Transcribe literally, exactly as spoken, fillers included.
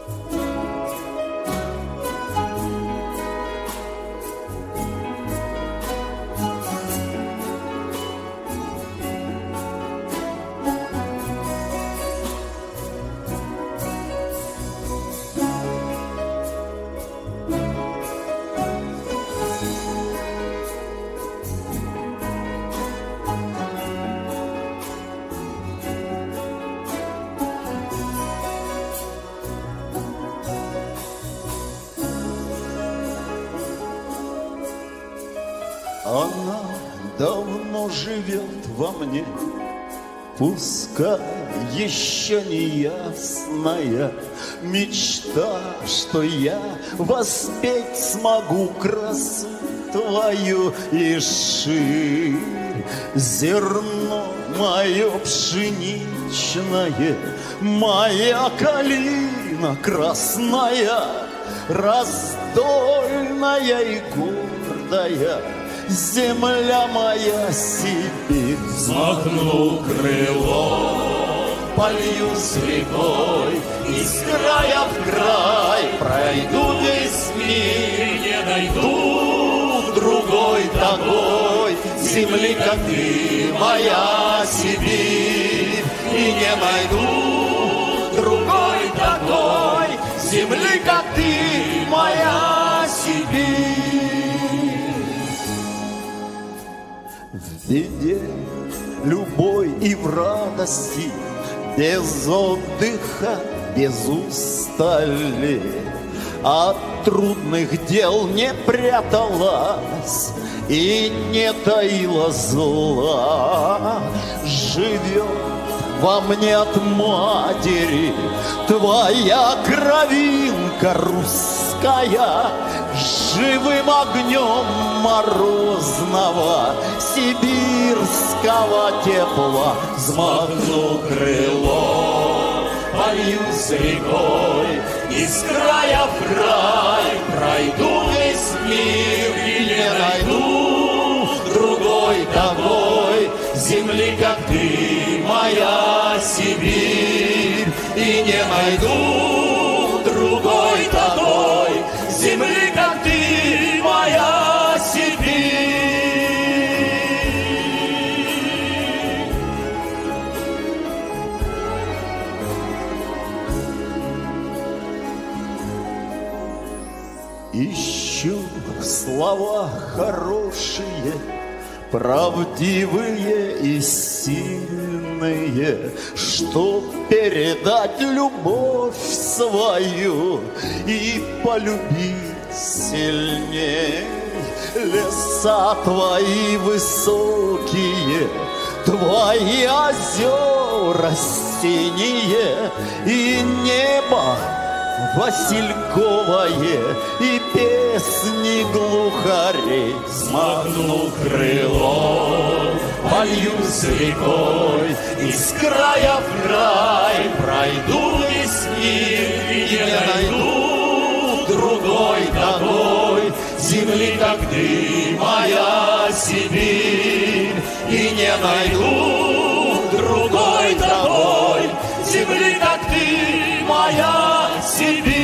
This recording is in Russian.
Она давно живет во мне, пускай еще не ясная мечта, что я воспеть смогу красу твою и ширь. Зерно мое пшеничное, моя калина красная, раздольная и гордая, земля моя Сибирь. Взмахну крылом, польюсь рекой, из края в край пройду весь мир, и не найду другой такой земли, как ты, моя Сибирь. И не найду другой такой земли, как ты, моя Сибирь. В беде любой и в радости, без отдыха, без устали, от трудных дел не пряталась и не таила зла. Живет во мне от матери твоя кровинка русская, живым огнем морозного сибирского тепла. взмахну крылом, польюсь рекой, из края в край пройду весь мир и не найду другой такой земли, как ты, моя Сибирь. И не найду другой такой земли, как ты, моя Сибирь. Ищу слова хорошие, правдивые и сильные, чтоб передать любовь свою и полюбить сильней. Леса твои высокие, твои озера синие, и небо васильковое, и песни глухарей. Взмахну крылом, польюсь рекой, из края в край пройду весь мир и не найду другой такой земли, как ты, моя Сибирь. И не найду другой такой земли, как ты, моя Сибирь.